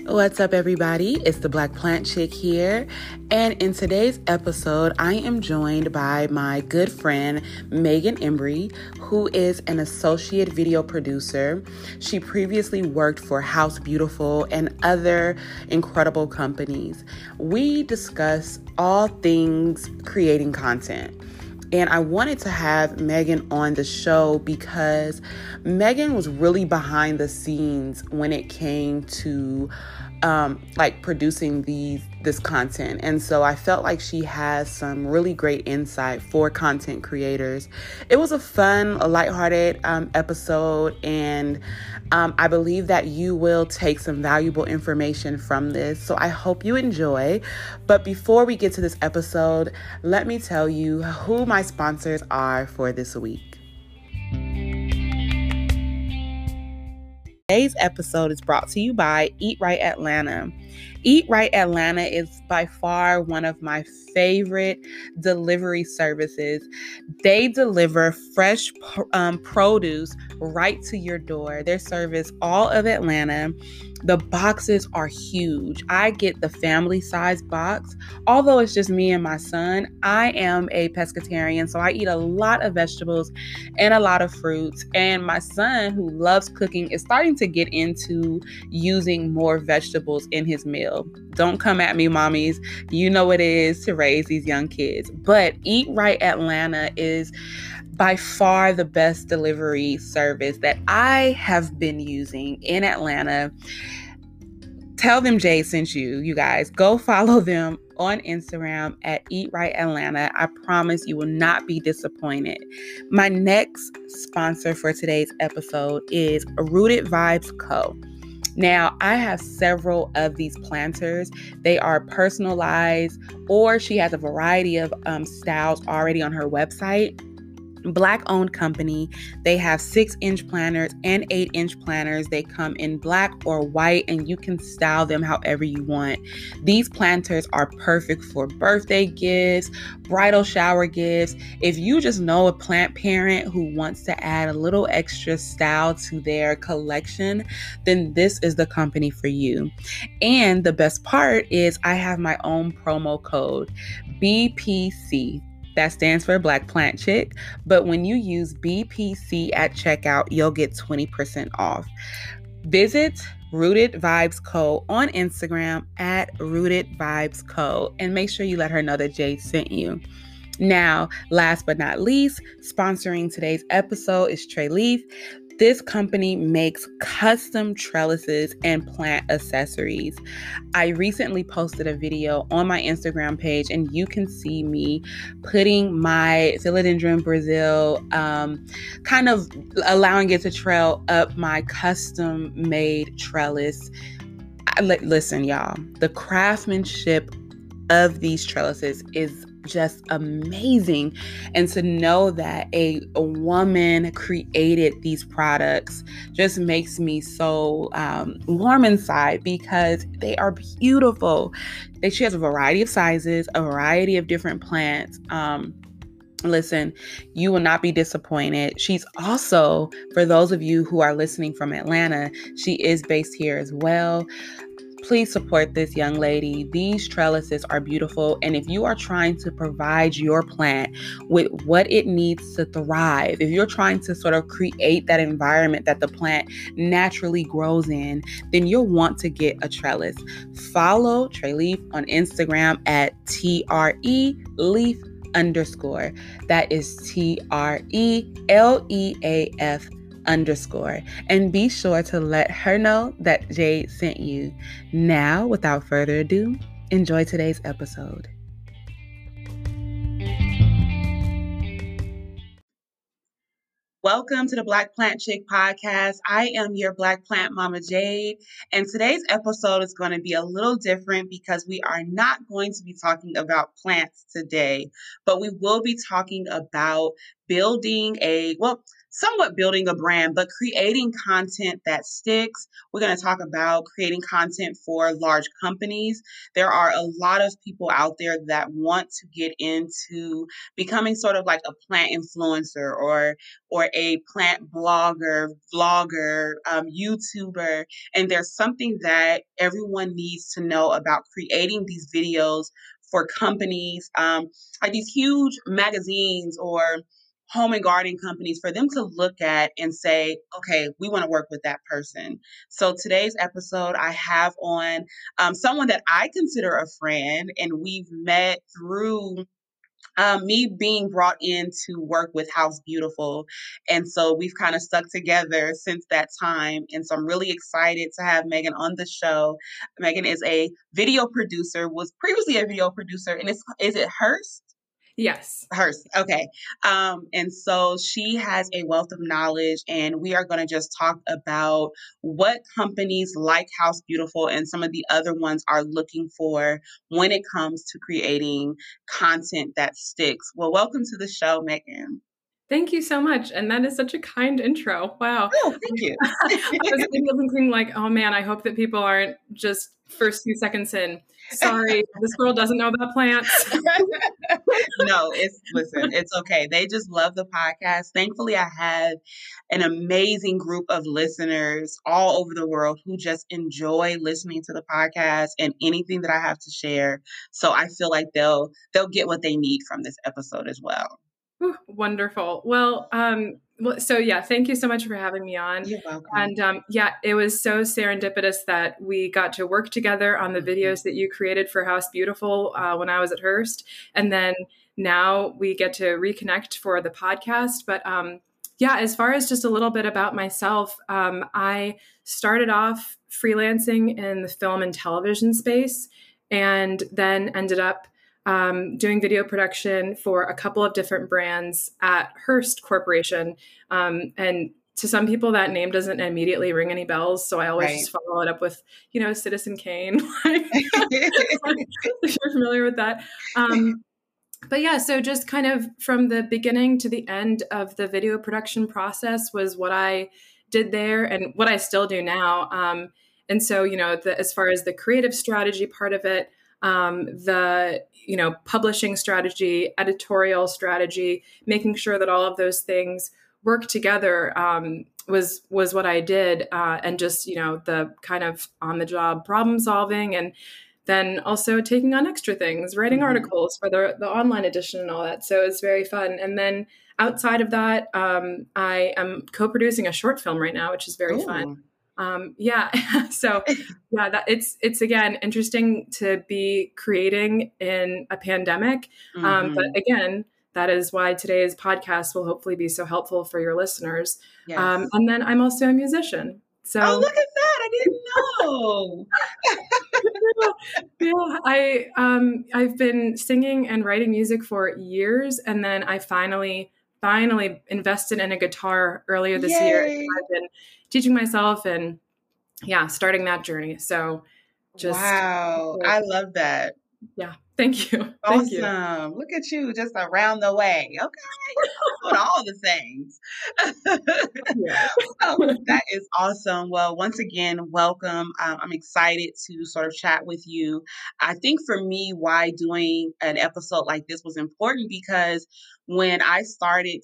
What's up, everybody? It's the Black Plant Chick here. And in today's episode, I am joined by my good friend, Megan Embry, who is an associate video producer. She previously worked for House Beautiful and other incredible companies. We discuss all things creating content. And I wanted to have Megan on the show because Megan was really behind the scenes when it came to producing this content. And so I felt like she has some really great insight for content creators. It was a fun, lighthearted episode, and I believe that you will take some valuable information from this. So I hope you enjoy. But before we get to this episode, let me tell you who my sponsors are for this week. Today's episode is brought to you by Eat Right Atlanta. Eat Right Atlanta is by far one of my favorite delivery services. They deliver fresh produce right to your door. They service all of Atlanta. The boxes are huge. I get the family size box. Although it's just me and my son, I am a pescatarian, so I eat a lot of vegetables and a lot of fruits. And my son, who loves cooking, is starting to get into using more vegetables in his meal. Don't come at me, mommies. You know what it is to raise these young kids. But Eat Right Atlanta is by far the best delivery service that I have been using in Atlanta. Tell them Jay sent you, you guys. Go follow them on Instagram at Eat Right Atlanta. I promise you will not be disappointed. My next sponsor for today's episode is Rooted Vibes Co. Now, I have several of these planters. They are personalized, or she has a variety of styles already on her website. Black-owned company. They have 6-inch planters and 8-inch planters. They come in black or white, and you can style them however you want. These planters are perfect for birthday gifts, bridal shower gifts. If you just know a plant parent who wants to add a little extra style to their collection, then this is the company for you. And the best part is I have my own promo code, BPC. That stands for Black Plant Chick. But when you use BPC at checkout, you'll get 20% off. Visit Rooted Vibes Co. on Instagram at Rooted Vibes Co. and make sure you let her know that Jay sent you. Now, last but not least, sponsoring today's episode is Trey Leaf. This company makes custom trellises and plant accessories. I recently posted a video on my Instagram page, and you can see me putting my Philodendron Brazil, kind of allowing it to trail up my custom made trellis. Listen, y'all, the craftsmanship of these trellises is just amazing. And to know that a woman created these products just makes me so warm inside, because they are beautiful. She has a variety of sizes, a variety of different plants. Listen, you will not be disappointed. She's also, for those of you who are listening from Atlanta, she is based here as well. Please support this young lady. These trellises are beautiful. And if you are trying to provide your plant with what it needs to thrive, if you're trying to sort of create that environment that the plant naturally grows in, then you'll want to get a trellis. Follow Trey Leaf on Instagram at TRELeaf_. That is TRELEAF_. And be sure to let her know that Jade sent you. Now, without further ado, enjoy today's episode. Welcome to the Black Plant Chick podcast. I am your Black Plant Mama Jade, and today's episode is going to be a little different because we are not going to be talking about plants today, but we will be talking about building somewhat building a brand, but creating content that sticks. We're going to talk about creating content for large companies. There are a lot of people out there that want to get into becoming sort of like a plant influencer or a plant blogger, vlogger, YouTuber. And there's something that everyone needs to know about creating these videos for companies, like these huge magazines or home and garden companies, for them to look at and say, okay, we want to work with that person. So today's episode, I have on someone that I consider a friend, and we've met through me being brought in to work with House Beautiful. And so we've kind of stuck together since that time. And so I'm really excited to have Megan on the show. Megan is a video producer, was previously a video producer, and is it Hearst? Yes. Hers. Okay. And so she has a wealth of knowledge, and we are going to just talk about what companies like House Beautiful and some of the other ones are looking for when it comes to creating content that sticks. Well, welcome to the show, Megan. Thank you so much. And that is such a kind intro. Wow. Oh, thank you. I was thinking like, oh man, I hope that people aren't just first few seconds in. Sorry, this girl doesn't know about plants. No, listen, it's okay. They just love the podcast. Thankfully, I have an amazing group of listeners all over the world who just enjoy listening to the podcast and anything that I have to share. So I feel like they'll get what they need from this episode as well. Ooh, wonderful. Well, so yeah, thank you so much for having me on. You're welcome. And yeah, it was so serendipitous that we got to work together on the videos that you created for House Beautiful when I was at Hearst. And then now we get to reconnect for the podcast. But yeah, as far as just a little bit about myself, I started off freelancing in the film and television space, and then ended up doing video production for a couple of different brands at Hearst Corporation. And to some people, that name doesn't immediately ring any bells. So I always just follow it up with, Citizen Kane. If you're familiar with that. But yeah, so just kind of from the beginning to the end of the video production process was what I did there and what I still do now. And so, as far as the creative strategy part of it, the publishing strategy, editorial strategy, making sure that all of those things work together was what I did, and just the kind of on the job problem solving, and then also taking on extra things, writing articles for the online edition and all that. So it's very fun. And then outside of that, I am co-producing a short film right now, which is very fun. Yeah. So yeah, it's again, interesting to be creating in a pandemic. But again, that is why today's podcast will hopefully be so helpful for your listeners. Yes. And then I'm also a musician. So look at that. I didn't know. Yeah. I've been singing and writing music for years. And then I finally invested in a guitar earlier this year. I've been teaching myself and starting that journey. So just wow, I love that. Yeah. Thank you. Awesome. Thank you. Look at you, just around the way. Okay. Doing all the things. Oh, that is awesome. Well, once again, welcome. I'm excited to sort of chat with you. I think for me, why doing an episode like this was important, because when I started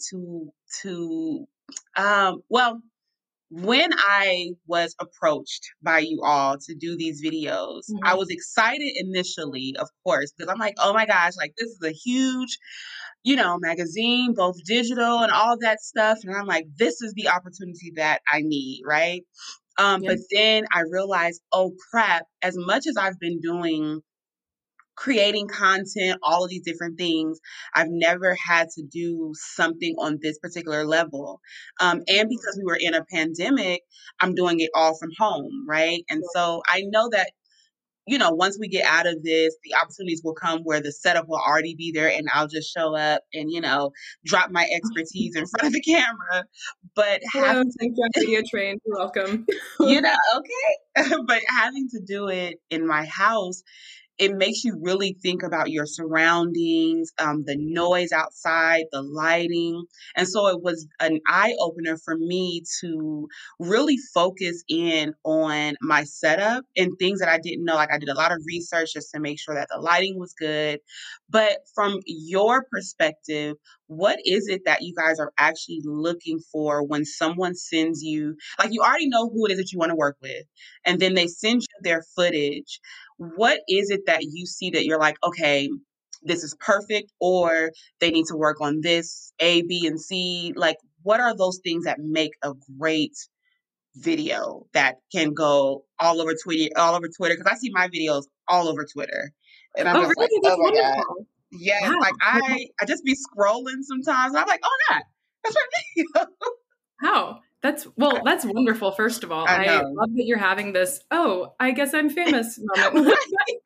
when I was approached by you all to do these videos, I was excited initially, of course, because I'm like, oh my gosh, like this is a huge, magazine, both digital and all that stuff. And I'm like, this is the opportunity that I need, right? But then I realized, oh crap, as much as I've been doing creating content, all of these different things, I've never had to do something on this particular level. And because we were in a pandemic, I'm doing it all from home, right? And so I know that, once we get out of this, the opportunities will come where the setup will already be there and I'll just show up and, drop my expertise in front of the camera. But Video Train, you're welcome. Okay. But having to do it in my house, it makes you really think about your surroundings, the noise outside, the lighting. And so it was an eye opener for me to really focus in on my setup and things that I didn't know. Like I did a lot of research just to make sure that the lighting was good. But from your perspective, what is it that you guys are actually looking for when someone sends you, like you already know who it is that you want to work with, and then they send you their footage? What is it that you see that you're like, okay, this is perfect, or they need to work on this, A, B, and C? Like, what are those things that make a great video that can go all over Twitter, all over Twitter? Because I see my videos all over Twitter. And I'm Oh, just like, really? That's oh my God. wonderful. Yes, Wow. like I just be scrolling sometimes. And I'm like, oh my God, that's my video. Wow. That's wonderful, first of all. I I know. love that you're having this, oh, I guess I'm famous moment. Right.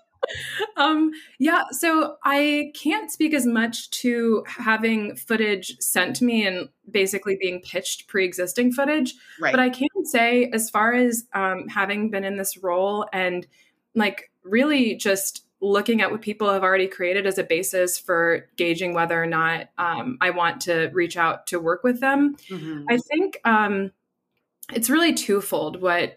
Yeah, so I can't speak as much to having footage sent to me and basically being pitched pre-existing footage, but Right. I can say, as far as having been in this role and like really just looking at what people have already created as a basis for gauging whether or not I want to reach out to work with them, I Hmm. think it's really twofold what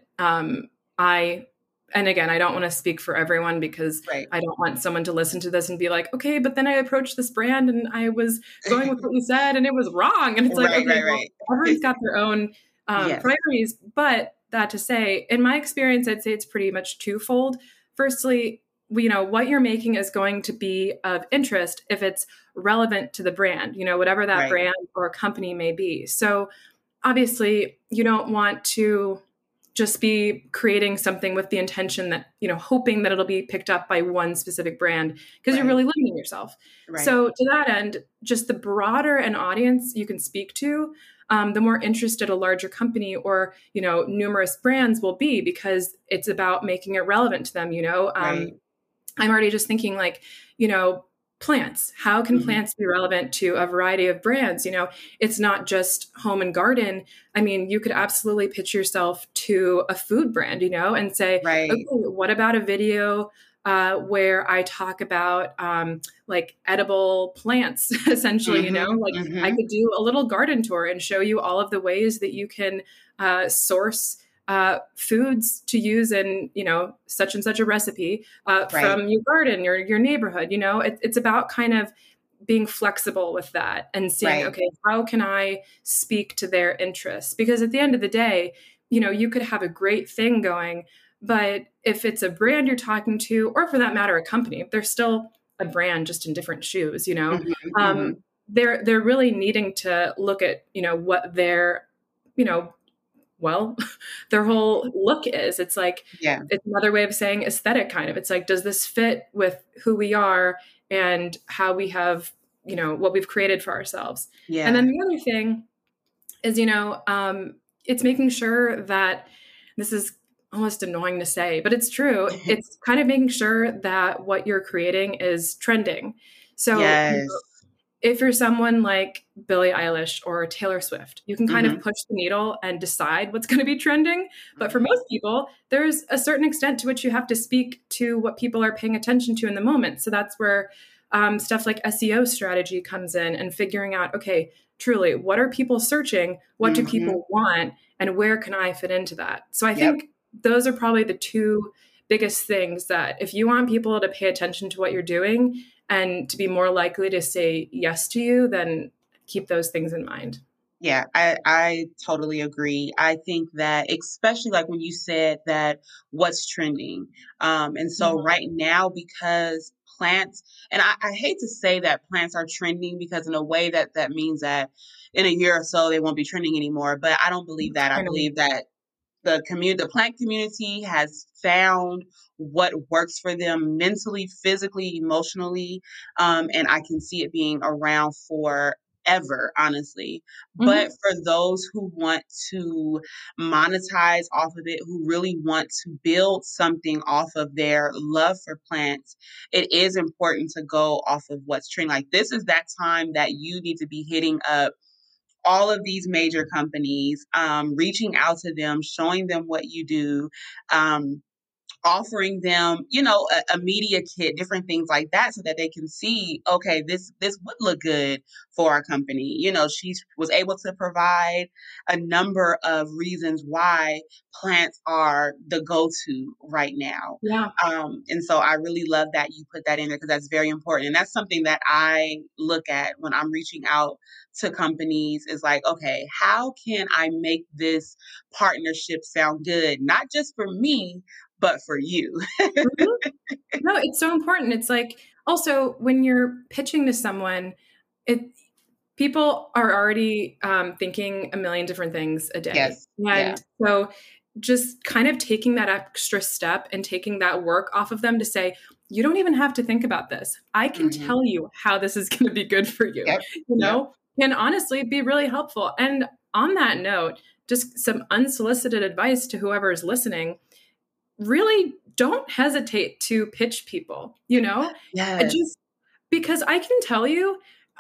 I, and again, I don't want to speak for everyone because Right. I don't want someone to listen to this and be like, okay, but then I approached this brand and I was going with what you said and it was wrong. And it's like, Right, okay, right, well, right. everyone's got their own Yes. priorities. But that to say, in my experience, I'd say it's pretty much twofold. Firstly, what you're making is going to be of interest if it's relevant to the brand, whatever that Right. brand or company may be. So obviously you don't want to just be creating something with the intention that, hoping that it'll be picked up by one specific brand, because you're Right. really limiting yourself. Right. So to that end, just the broader an audience you can speak to, the more interested a larger company or, numerous brands will be, because it's about making it relevant to them. Right. I'm already just thinking like, plants. How can Hmm. plants be relevant to a variety of brands? It's not just home and garden. I mean, you could absolutely pitch yourself to a food brand, and say, okay, Right. what about a video where I talk about like edible plants, essentially, Hmm. like I Hmm. could do a little garden tour and show you all of the ways that you can source foods to use in, such and such a recipe Right. from your garden, your neighborhood. It's about kind of being flexible with that and seeing, Right. okay, how can I speak to their interests? Because at the end of the day, you could have a great thing going, but if it's a brand you're talking to, or for that matter, a company, they're still a brand, just in different shoes. Hmm. Um, Hmm. they're really needing to look at, what their, you know, well, their whole look is. It's like, Yeah. it's another way of saying aesthetic, kind of. It's like, does this fit with who we are and how we have, what we've created for ourselves? And then Yeah. the other thing is, it's making sure that, this is almost annoying to say, but it's true. It's kind of making sure that what you're creating is trending. So, Yes. if you're someone like Billie Eilish or Taylor Swift, you can kind of Hmm. push the needle and decide what's going to be trending. But for Hmm. most people, there's a certain extent to which you have to speak to what people are paying attention to in the moment. So that's where stuff like SEO strategy comes in, and figuring out, okay, truly, what are people searching? What do Hmm. people want? And where can I fit into that? So I Yep. think those are probably the two biggest things, that if you want people to pay attention to what you're doing and to be more likely to say yes to you, then keep those things in mind. Yeah, I totally agree. I think that especially like when you said that what's trending. And so Mhm. right now, because plants, and I hate to say that plants are trending, because in a way that means that in a year or so they won't be trending anymore. But I don't believe that. I I know. believe that the plant community has found what works for them mentally, physically, emotionally, and I can see it being around forever, honestly. But Mhm. for those who want to monetize off of it, who really want to build something off of their love for plants, it is important to go off of what's trending. Like, this is that time that you need to be hitting up all of these major companies, reaching out to them, showing them what you do, um, offering them, a media kit, different things like that, so that they can see, okay, this would look good for our company. She was able to provide a number of reasons why plants are the go-to right now. Yeah. And so I really love that you put that in there, because that's very important. And that's something that I look at when I'm reaching out to companies, is like, okay, how can I make this partnership sound good? Not just for me, but for you. Mhm. No, it's so important. It's like, also when you're pitching to someone, it people are already thinking a million different things a day. Yes. Yeah. And so just kind of taking that extra step and taking that work off of them to say, you don't even have to think about this. I can Hmm. tell you how this is going to be good for you, Yep. Yep. can honestly be really helpful. And on that note, just some unsolicited advice to whoever is listening: really don't hesitate to pitch people, Yes. just because I can tell you,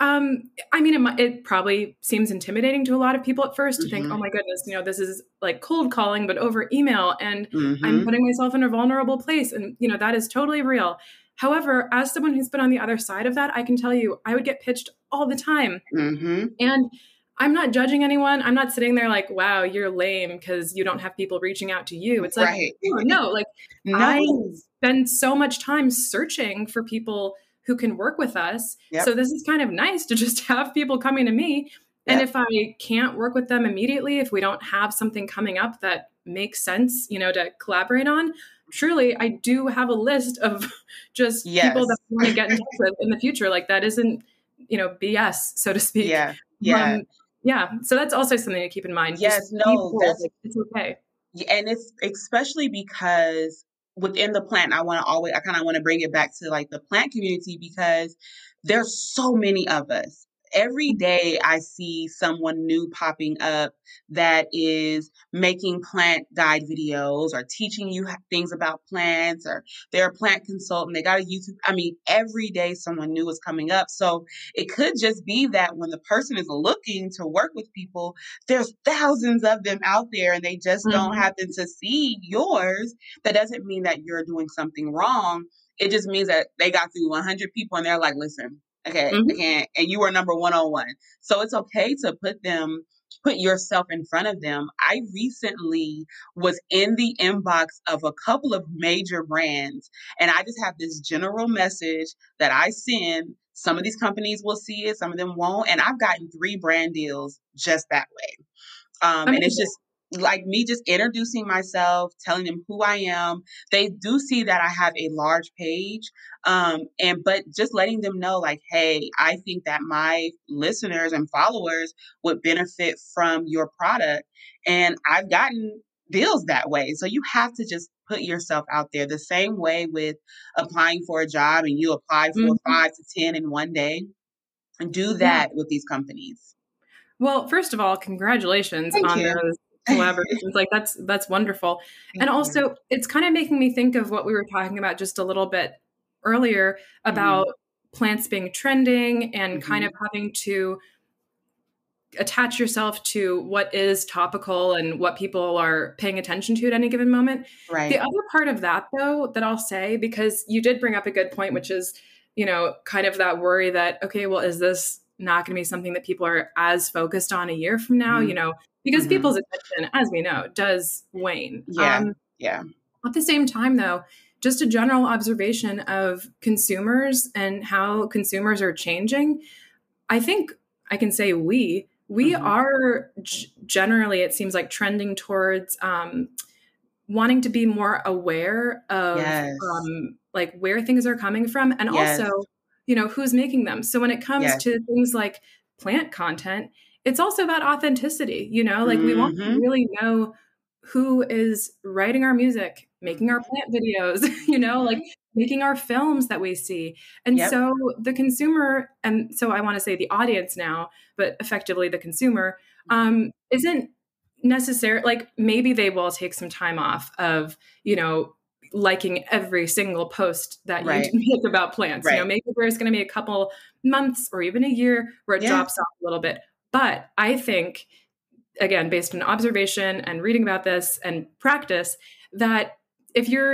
I mean, it probably seems intimidating to a lot of people at first to think, oh Hmm. my goodness, this is like cold calling, but over email, and I'm Hmm. putting myself in a vulnerable place. And, that is totally real. However, as someone who's been on the other side of that, I can tell you, I would get pitched all the time. Hmm. And I'm not judging anyone. I'm not sitting there like, wow, you're lame because you don't have people reaching out to you. It's like, Right. oh, no, like I No. spend so much time searching for people who can work with us. Yep. So this is kind of nice to just have people coming to me. And Yep. if I can't work with them immediately, if we don't have something coming up that makes sense, to collaborate on, truly, I do have a list of just people that Yes. I want to get in touch with in the future. Like that isn't, BS, so to speak. Yeah. Yeah. Um, yeah. So that's also something to keep in mind. Just Yes. be No, bold. that's Like, it's okay. and it's especially because within the plant, I kind of want to bring it back to like the plant community, because there's so many of us. Every day I see someone new popping up that is making plant guide videos or teaching you things about plants, or they're a plant consultant. They got a YouTube. I mean, every day someone new is coming up. So it could just be that when the person is looking to work with people, there's thousands of them out there and they just don't Mhm. happen to see yours. That doesn't mean that you're doing something wrong. It just means that they got through 100 people and they're like, listen, okay, I Mhm. can't. And you were number 101. So it's okay to put yourself in front of them. I recently was in the inbox of a couple of major brands, and I just have this general message that I send. Some of these companies will see it, some of them won't. And I've gotten 3 brand deals just that way. And it's Amazing. just like me just introducing myself, telling them who I am. They do see that I have a large page. But just letting them know, like, hey, I think that my listeners and followers would benefit from your product. And I've gotten deals that way. So you have to just put yourself out there the same way with applying for a job, and you apply for Mhm. 5 to 10 in one day. And do Yeah. that with these companies. Well, first of all, congratulations Thank on you. those collaborations. Like that's wonderful. And Thank you. also, it's kind of making me think of what we were talking about just a little bit earlier Mhm. about plants being trending and kind of Mhm. having to attach yourself to what is topical and what people are paying attention to at any given moment. The Right. other part of that, though, that I'll say, because you did bring up a good point, which is, kind of that worry that, okay, well, is this not going to be something that people are as focused on a year from now? Mhm. Because Mhm. people's attention, as we know, does wane. Yeah. Yeah. At the same time, though, just a general observation of consumers and how consumers are changing. I think I can say we Mhm. are generally, it seems like, trending towards wanting to be more aware of Yes. like where things are coming from, and Yes. also who's making them. So when it comes Yes. to things like plant content, it's also about authenticity. Like we want to Mhm. really know who is writing our music, making our Mhm. plant videos, like Mhm. making our films that we see. And Yep. so the consumer, and so I want to say the audience now, but effectively the consumer, isn't necessary. Like maybe they will take some time off of, liking every single post that you Right. make about plants. Right. Maybe there's going to be a couple months or even a year where it Yeah. drops off a little bit. But I think, again, based on observation and reading about this and practice, that if you're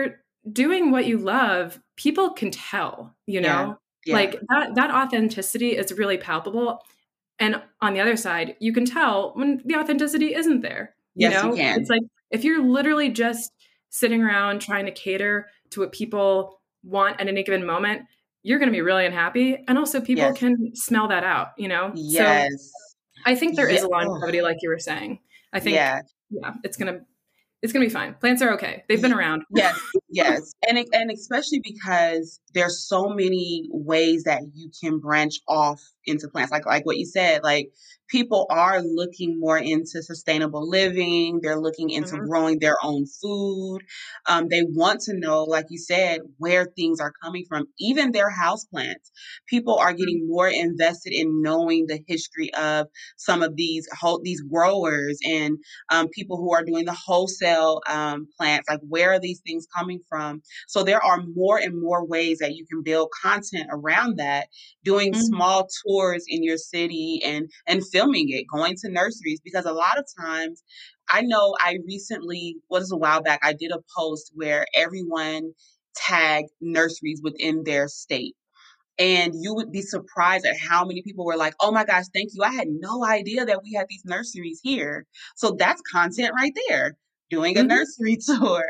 doing what you love, people can tell, you Yeah. know, Yeah. like that authenticity is really palpable. And on the other side, you can tell when the authenticity isn't there. You Yes, you know, it's can. like if you're literally just sitting around trying to cater to what people want at any given moment, you're going to be really unhappy. And also, people Yes. can smell that out, you know? So Yes. I think there is Yeah. a Oh, longevity, like you were saying. I think, yeah. yeah, it's gonna be fine. Plants are okay. They've been around. Yes, yes. And especially because there's so many ways that you can branch off into plants. Like what you said, like people are looking more into sustainable living. They're looking into Mhm, growing their own food. They want to know, like you said, where things are coming from, even their house plants. People are mhm, getting more invested in knowing the history of some of these growers and people who are doing the wholesale plants, like where are these things coming from? So there are more and more ways that you can build content around that, doing mhm, small tours in your city and filming it, going to nurseries, because a lot of times I know I recently, was a while back, I did a post where everyone tagged nurseries within their state. And you would be surprised at how many people were like, oh my gosh, thank you. I had no idea that we had these nurseries here. So that's content right there. Doing a mhm. nursery tour,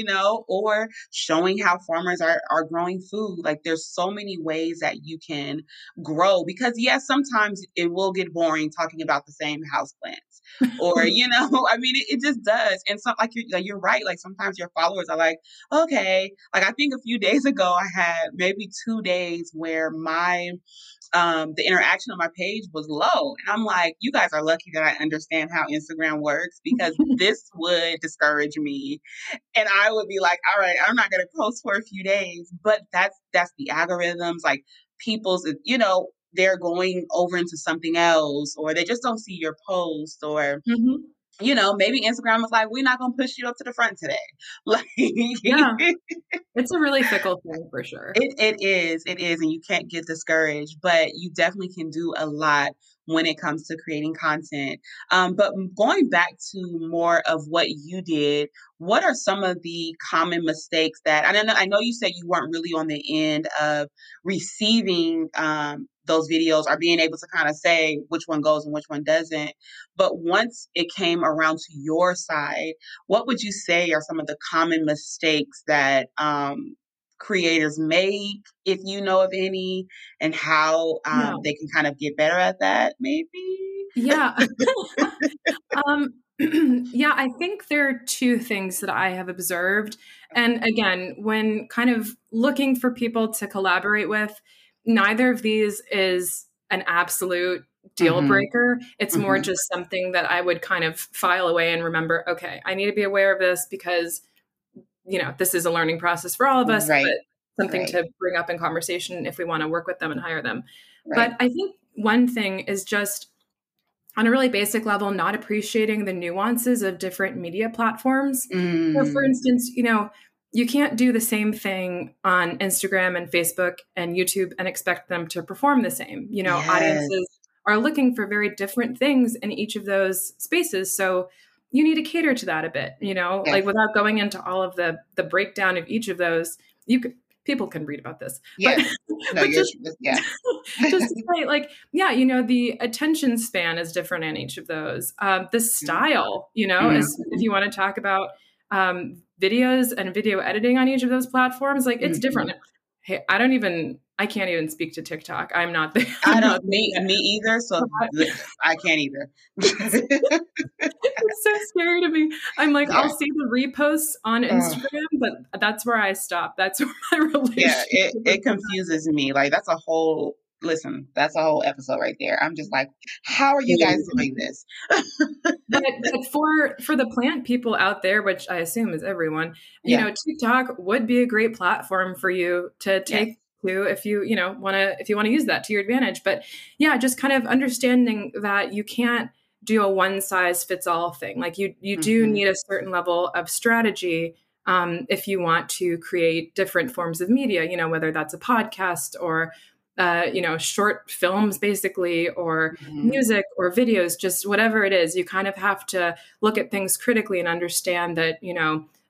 or showing how farmers are growing food. Like there's so many ways that you can grow because yes, sometimes it will get boring talking about the same house plants. Or, I mean, it just does. And some like you're right. Like sometimes your followers are like, okay. Like I think a few days ago I had maybe 2 days where my the interaction on my page was low. And I'm like, you guys are lucky that I understand how Instagram works because this would discourage me. And I would be like, all right, I'm not gonna post for a few days. But that's the algorithms, like people's, they're going over into something else or they just don't see your post or Mhm. maybe Instagram was like, we're not gonna push you up to the front today. Like Yeah, it's a really fickle thing for sure. it is, and you can't get discouraged, but you definitely can do a lot when it comes to creating content. But going back to more of what you did, what are some of the common mistakes that I know you said you weren't really on the end of receiving those videos or being able to kind of say which one goes and which one doesn't. But once it came around to your side, what would you say are some of the common mistakes that creators make, if you know of any, and how Yeah. they can kind of get better at that, maybe? Yeah. Um, yeah, I think there are two things that I have observed. And again, when kind of looking for people to collaborate with, neither of these is an absolute deal Mm-hmm. breaker. It's more Mm-hmm. just something that I would kind of file away and remember, okay, I need to be aware of this because, this is a learning process for all of us, but Right. something Right. to bring up in conversation if we want to work with them and hire them. Right. But I think one thing is just on a really basic level, not appreciating the nuances of different media platforms. So, for Mm. instance, you can't do the same thing on Instagram and Facebook and YouTube and expect them to perform the same. Yes. Audiences are looking for very different things in each of those spaces. So, you need to cater to that a bit, like Yes. without going into all of the breakdown of each of those. People can read about this, but Yes. No, but you're just yeah. just to say, like, yeah, the attention span is different in each of those. The style, as if Mhm. you want to talk about videos and video editing on each of those platforms, like it's different. Mhm. Hey, I can't even speak to TikTok. I'm not there. I I'm don't not there me either, so yet. I can't either. It's so scary to me. I'm like, I'll Yeah. see the reposts on Instagram, but that's where I stop. That's where my Yeah, relationship it with confuses me. Like that's a whole episode right there. I'm just like, how are you guys that. doing this? But for the plant people out there, which I assume is everyone, Yeah. TikTok would be a great platform for you to Yes. take to if you want to use that to your advantage. But yeah, just kind of understanding that you can't do a one size fits all thing. Like you do Mhm. need a certain level of strategy if you want to create different forms of media. Whether that's a podcast or short films, basically, or Mhm. music or videos, just whatever it is, you kind of have to look at things critically and understand that,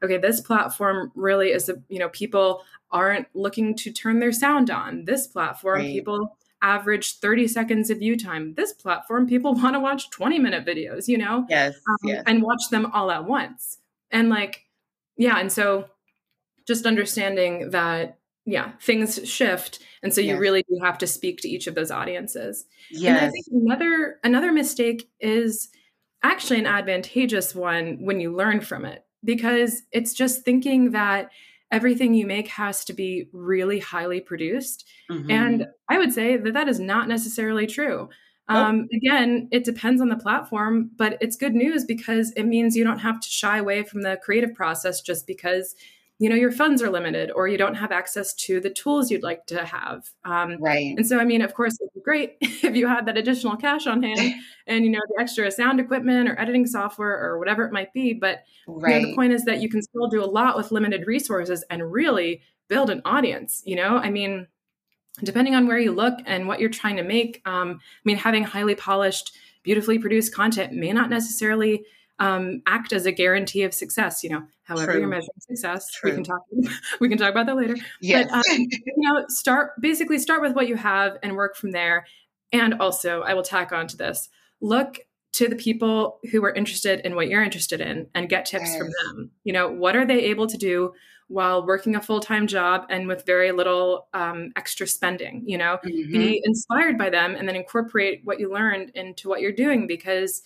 okay, this platform really is, people aren't looking to turn their sound on. This platform, Right. people average 30 seconds of view time. This platform, people want to watch 20-minute videos, Yes. Yes. and watch them all at once. And like, yeah. And so just understanding that, yeah, things shift. And so you Yes. really do have to speak to each of those audiences. And then I Yes. think another mistake is actually an advantageous one when you learn from it, because it's just thinking that everything you make has to be really highly produced. Mm-hmm. And I would say that that is not necessarily true. Nope. Again, it depends on the platform, but it's good news because it means you don't have to shy away from the creative process just because your funds are limited or you don't have access to the tools you'd like to have. Right. And so, I mean, of course, it'd be great if you had that additional cash on hand and, the extra sound equipment or editing software or whatever it might be. But, the Right. point is that you can still do a lot with limited resources and really build an audience. I mean, depending on where you look and what you're trying to make, I mean, having highly polished, beautifully produced content may not necessarily act as a guarantee of success. However you're True. measuring success, we can True. talk. We can talk about that later. But Yes. start with what you have and work from there. And also, I will tack on to this: look to the people who are interested in what you're interested in and get tips from Yes. them. What are they able to do while working a full-time job and with very little extra spending? Mm-hmm. Be inspired by them and then incorporate what you learned into what you're doing, because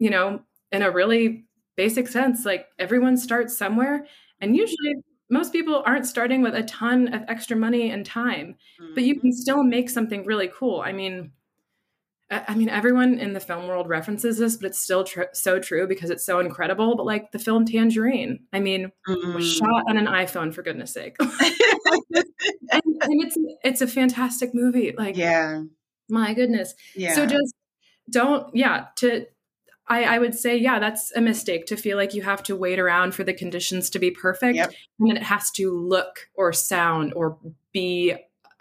in a really basic sense, like, everyone starts somewhere, and usually most people aren't starting with a ton of extra money and time, but you Mm-hmm. can still make something really cool. I mean, everyone in the film world references this, but it's still so true because it's so incredible. But like the film Tangerine, I mean, was Mm. shot on an iPhone, for goodness sake. And it's a fantastic movie. Like, Yeah. my goodness. So Yeah. just don't, yeah, I would say, yeah, that's a mistake to feel like you have to wait around for the conditions to be perfect Yep. and then it has to look or sound or be,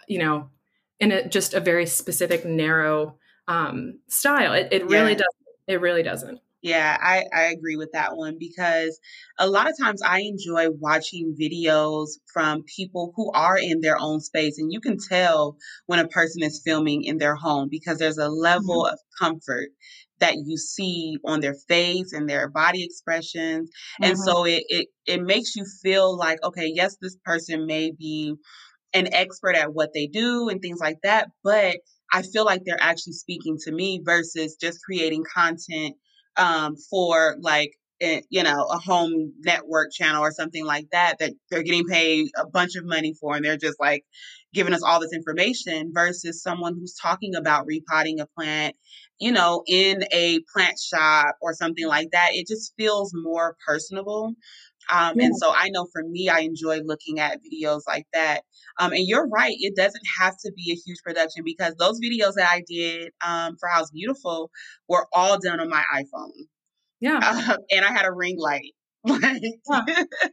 in just a very specific, narrow style. It really Yeah. doesn't. It really doesn't. Yeah, I agree with that one because a lot of times I enjoy watching videos from people who are in their own space. And you can tell when a person is filming in their home because there's a level Mhm. of comfort that you see on their face and their body expressions. And Mhm. so it makes you feel like, okay, yes, this person may be an expert at what they do and things like that, but I feel like they're actually speaking to me versus just creating content for like a home network channel or something like that that they're getting paid a bunch of money for and they're just like giving us all this information versus someone who's talking about repotting a plant in a plant shop or something like that. It just feels more personable. Yeah. And so I know for me, I enjoy looking at videos like that. And you're right, it doesn't have to be a huge production because those videos that I did for House Beautiful were all done on my iPhone. Yeah. And I had a ring light. Like, Yeah.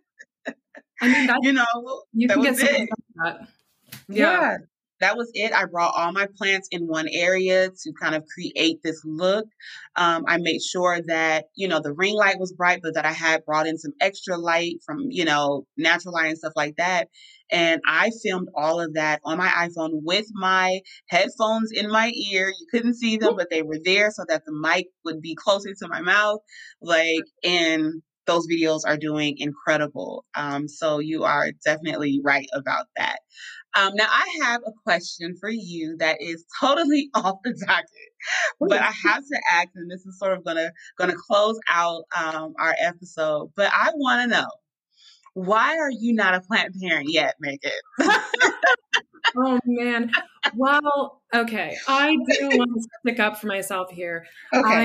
I mean, that you know, you that can was get something it. like that. Yeah. Yeah, that was it. I brought all my plants in one area to kind of create this look. I made sure that, the ring light was bright, but that I had brought in some extra light from, natural light and stuff like that. And I filmed all of that on my iPhone with my headphones in my ear. You couldn't see them, but they were there so that the mic would be closer to my mouth. And those videos are doing incredible. So you are definitely right about that. Now I have a question for you that is totally off the docket, but Ooh. I have to ask, and this is sort of gonna close out our episode. But I want to know, why are you not a plant parent yet, Megan? Oh man. Well, okay. I do want to stick up for myself here. I Okay.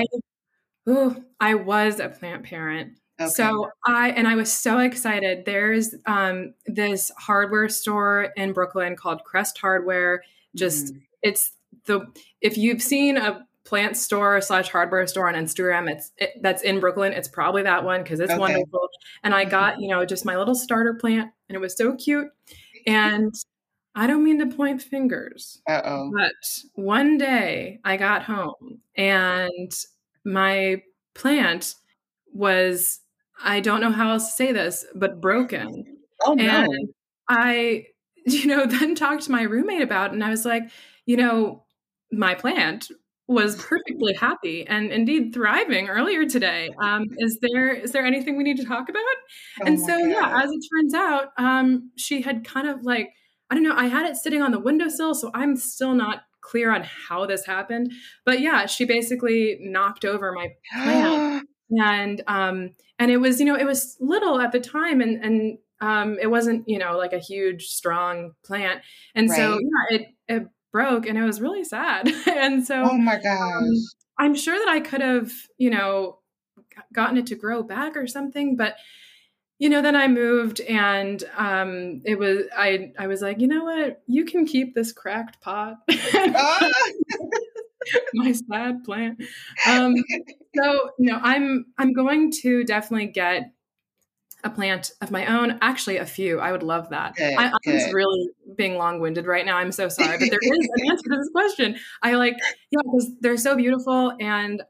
I was a plant parent. Okay. So I was so excited. There's this hardware store in Brooklyn called Crest Hardware. Just Mhm. it's the if you've seen a plant store / hardware store on Instagram, that's in Brooklyn. It's probably that one because it's Okay. wonderful. And I got, just my little starter plant and it was so cute. And I don't mean to point fingers, Uh-oh. but one day I got home and my plant was I don't know how else to say this, but broken. Oh And no. I, then talked to my roommate about it, and I was like, my plant was perfectly happy and indeed thriving earlier today. Is there anything we need to talk about? Oh And my so, yeah, God. as it turns out, she had kind of like, I don't know, I had it sitting on the windowsill, so I'm still not clear on how this happened. But yeah, she basically knocked over my plant, and and it was little at the time, and it wasn't like a huge strong plant, and so Right. yeah, it broke, and it was really sad. And so Oh my gosh. I'm sure that I could have gotten it to grow back or something, but then I moved, and I was like, you know what, you can keep this cracked pot. Ah! My sad plant. So I'm going to definitely get a plant of my own. Actually, a few. I would love that. Good, I'm just good. really being long-winded right now. I'm so sorry, but there is an answer to this question. I like, yeah, because they're so beautiful, and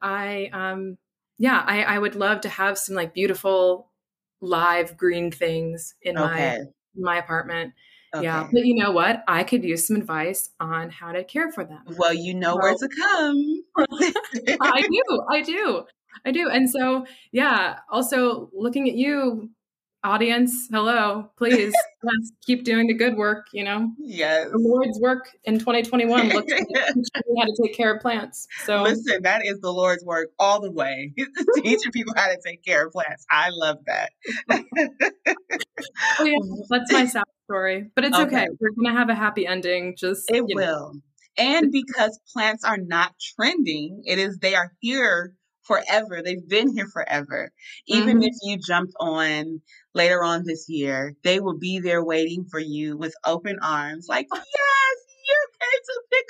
I would love to have some like beautiful live green things in Okay. my apartment. Yeah, Okay. but you know what? I could use some advice on how to care for them. Well, you know where So to come. I do. I do. I do. And so, yeah, also looking at you, audience, hello, please, let's keep doing the good work. Yes. The Lord's work in 2021 looks like teaching me how to take care of plants. So, Listen, that is the Lord's work all the way. Teaching people how to take care of plants. I love that. oh, yeah, that's my sad story, but it's okay. Okay. We're going to have a happy ending. Just, It will. And because plants are not trending, they are here forever. They've been here forever. Even if Mhm. you jumped on later on this year, they will be there waiting for you with open arms, like, yes, you came to pick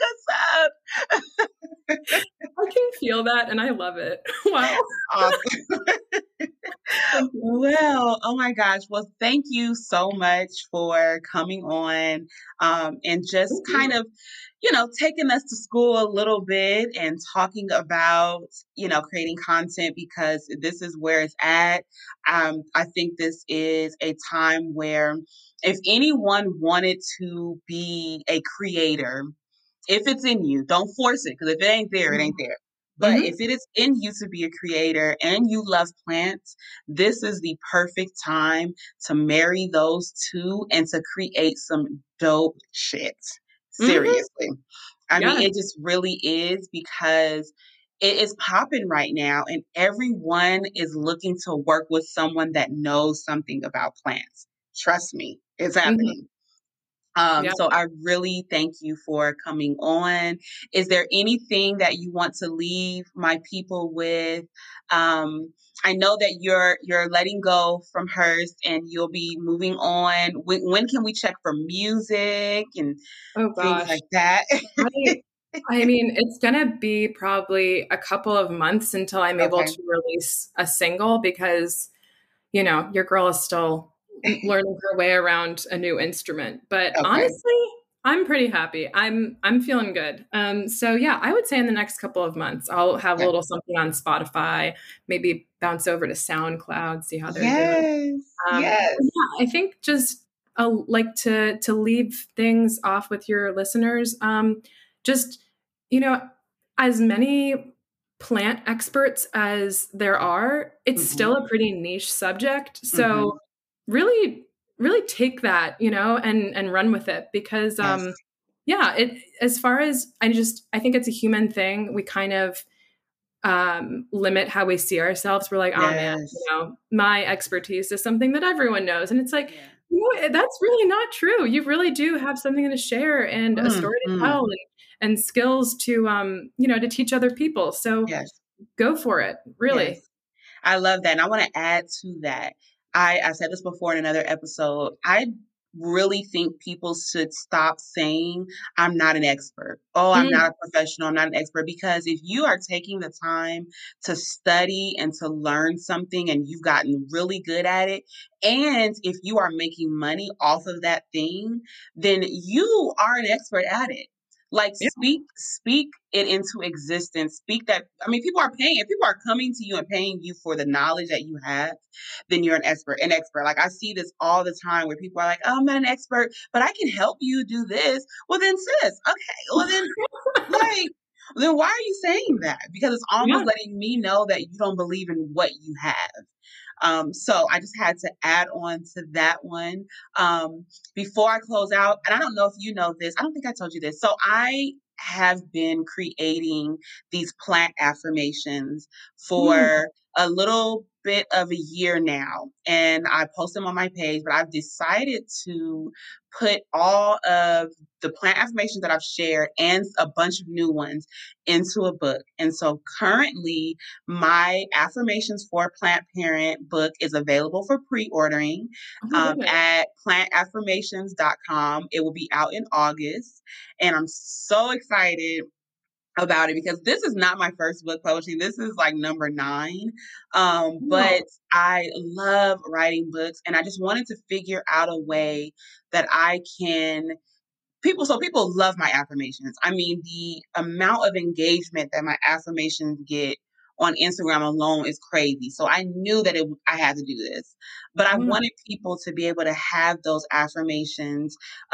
us up. I can feel that, and I love it. Wow. Awesome. Thank you. Well, oh my gosh. Well, thank you so much for coming on, and just Thank you. kind of, taking us to school a little bit and talking about, creating content because this is where it's at. I think this is a time where if anyone wanted to be a creator, if it's in you, don't force it because if it ain't there, it ain't there. But if Mhm. it is in you to be a creator and you love plants, this is the perfect time to marry those two and to create some dope shit. Mhm. Seriously. I mean, Yes. it just really is because it is popping right now and everyone is looking to work with someone that knows something about plants. Trust me, it's Mhm. happening. Yeah. So I really thank you for coming on. Is there anything that you want to leave my people with? Um, I know that you're letting go from Hearst and you'll be moving on. When can we check for music and Oh things gosh. like that? I I mean, it's gonna be probably a couple of months until I'm able Okay. to release a single because, your girl is still learning her way around a new instrument. But Okay. honestly, I'm pretty happy. I'm feeling good. So yeah, I would say in the next couple of months, I'll have a Okay. little something on Spotify, maybe bounce over to SoundCloud, see how they're doing. Yes. Yes. Yeah, I think just like to leave things off with your listeners. Just you know, as many plant experts as there are, it's Hmm. still a pretty niche subject. So Hmm. really, really take that, and run with it because Yes. yeah, it as far as I think it's a human thing. We kind of limit how we see ourselves. We're like, oh man, Yes. my expertise is something that everyone knows. And it's like, Yeah. that's really not true. You really do have something to share and a story to Hmm. tell and skills to, to teach other people. So Yes. go for it. Really. Yes. I love that. And I want to add to that. I said this before in another episode. I really think people should stop saying, I'm not an expert. Oh, I'm Mm, not a professional. I'm not an expert. Because if you are taking the time to study and to learn something and you've gotten really good at it, and if you are making money off of that thing, then you are an expert at it. Like Yeah. speak it into existence. Speak that. I mean, people are paying. If people are coming to you and paying you for the knowledge that you have, then you're an expert. An expert. Like I see this all the time where people are like, "Oh, I'm not an expert, but I can help you do this." Well, then, sis, okay. Well, then, like, then why are you saying that? Because it's Yeah. almost letting me know that you don't believe in what you have. So I just had to add on to that one. Before I close out, and I don't know if you know this, I don't think I told you this. So I have been creating these plant affirmations Mm. for a little bit of a year now, and I post them on my page, but I've decided to put all of the plant affirmations that I've shared and a bunch of new ones into a book. And so currently my Affirmations for a Plant Parent book is available for pre-ordering Oh my goodness. at plantaffirmations.com. It will be out in August. And I'm so excited about it because this is not my first book publishing. This is like number 9. Wow. But I love writing books and I just wanted to figure out a way that I can people love my affirmations. I mean, the amount of engagement that my affirmations get on Instagram alone is crazy. So I knew that I had to do this, but I Yeah. wanted people to be able to have those affirmations,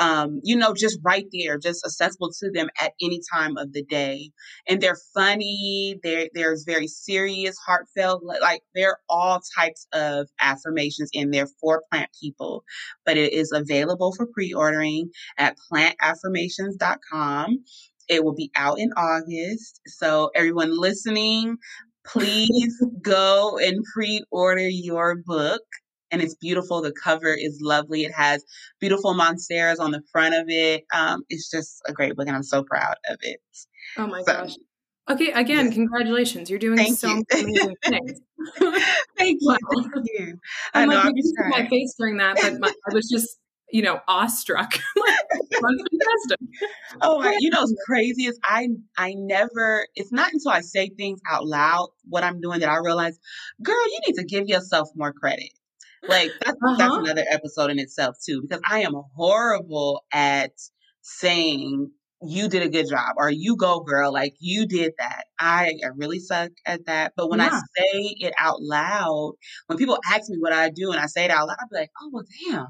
just right there, just accessible to them at any time of the day. And they're funny. There's very serious, heartfelt, like there are all types of affirmations in there for plant people, but it is available for pre-ordering at plantaffirmations.com. It will be out in August. So, everyone listening, please go and pre order your book. And it's beautiful. The cover is lovely. It has beautiful monsteras on the front of it. It's just a great book, and I'm so proud of it. Oh my So, gosh. Okay, again, yeah, congratulations. You're doing thank so you. many amazing things. Thank Wow. you. Thank you. I I'm know like, I'll you be can see my trying. face during that, but I was just, awestruck. Like, that's fantastic. Oh Oh my, my it's goodness. crazy is I never, it's not until I say things out loud what I'm doing that I realize, girl, you need to give yourself more credit. Like that's Uh-huh. another episode in itself too, because I am horrible at saying you did a good job or you go girl, like you did that. I really suck at that. But when I Yeah. say it out loud, when people ask me what I do and I say it out loud, I'll be like, oh well damn,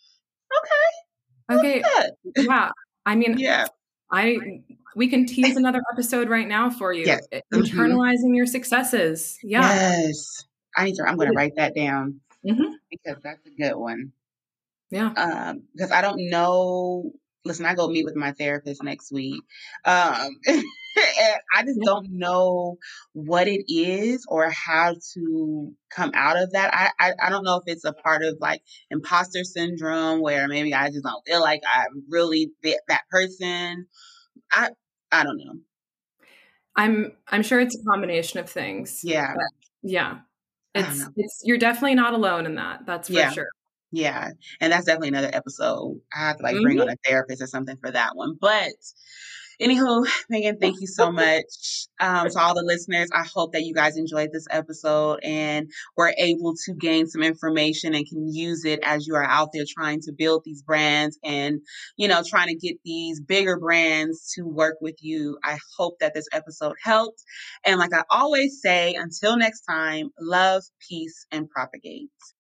Okay. okay, good. Yeah. I mean, Yeah. I we can tease another episode right now for you. Yes. Internalizing your successes. Yeah. Yes. I'm gonna write that down Hmm. because that's a good one. Yeah. Because I don't know. Listen, I go meet with my therapist next week. And I just Yeah. don't know what it is or how to come out of that. I don't know if it's a part of like imposter syndrome where maybe I just don't feel like I'm really that person. I I don't know. I'm sure it's a combination of things. Yeah, But yeah. I don't know. It's you're definitely not alone in that. That's for Yeah. sure. Yeah, and that's definitely another episode. I have to like bring on Mhm. a therapist or something for that one. But anywho, Megan, thank you so much. To all the listeners, I hope that you guys enjoyed this episode and were able to gain some information and can use it as you are out there trying to build these brands and, trying to get these bigger brands to work with you. I hope that this episode helped. And like I always say, until next time, love, peace, and propagate.